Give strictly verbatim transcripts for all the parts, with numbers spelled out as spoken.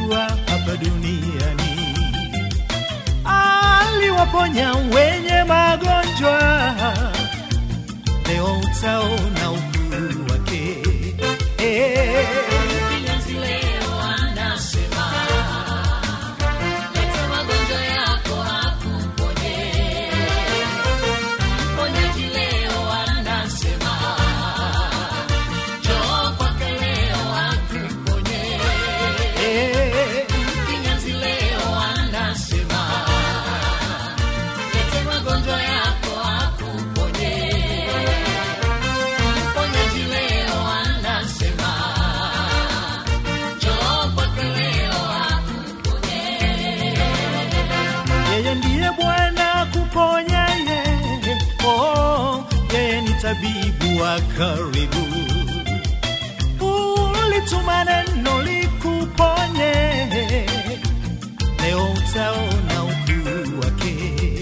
alikuwa hapa duniani. Aliwaponya wenye magonjwa, leo utaona ukuu wake. Eh, Mfinyanzi leo anasema, leta magonjwa yako akuponye. Mponyaji leo anasema, njoo kwake leo akuponye. eh, Mfinyanzi leo anasema, leta magonjwa yako akuponye. Mponyaji leo anasema, njoo kwake leo akuponye. yeye ndiye Bwana kuponya ye. Oh, yeye ni tabibu wa karibu. Ulituma neno likuponye, leo utaona ukuu wake.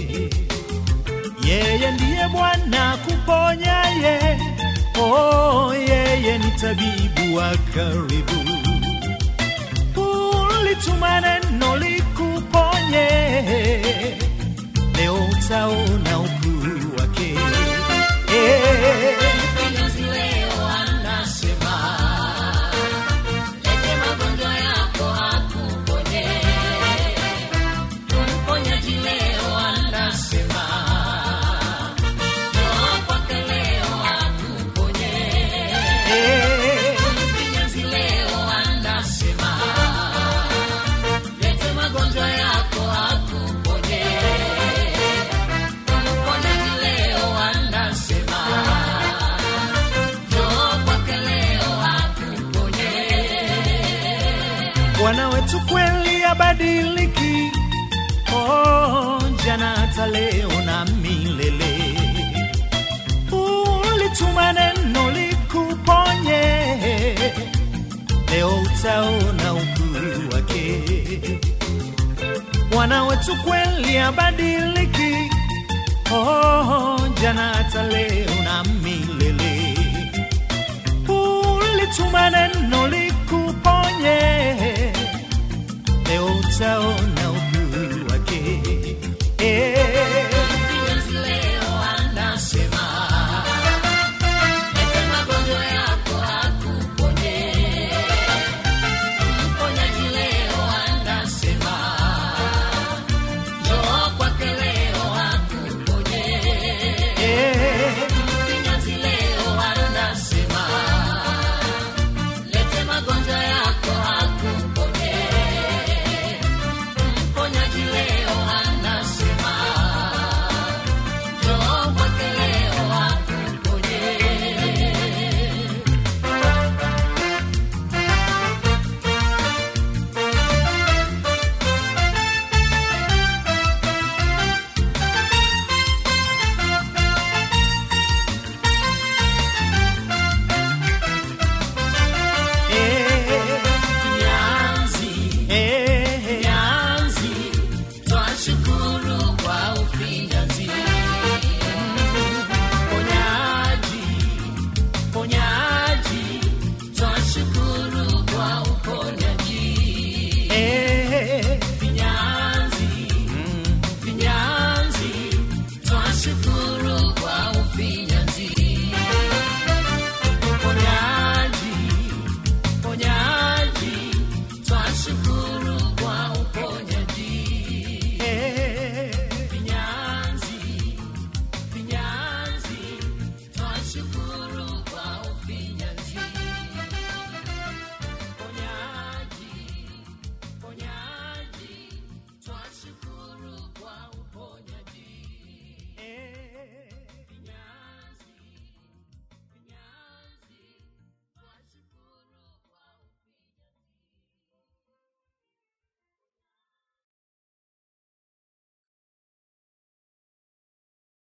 Yeye ndiye Bwana kuponya ye. Oh, yeye ni tabibu wa karibu. Ulituma neno likuponye, leo utaona ukuu wake. Eh, Mfinyanzi leo anasema, lete magonjwa yako akuponye. Mponyaji leo anasema, njoo kwake leo akuponye. eh, Mfinyanzi leo anasema, lete magonjwa yako akuponye. Mponyaji leo anasema, njoo kwake leo akuponye. Bwana wetu kweli abadiliki. Oh, jana hata leo na milele. Ulituma neno likuponye, leo utaona ukuu wake. Bwana wetu kweli abadiliki. Oh, jana hata leo na milele. Ulituma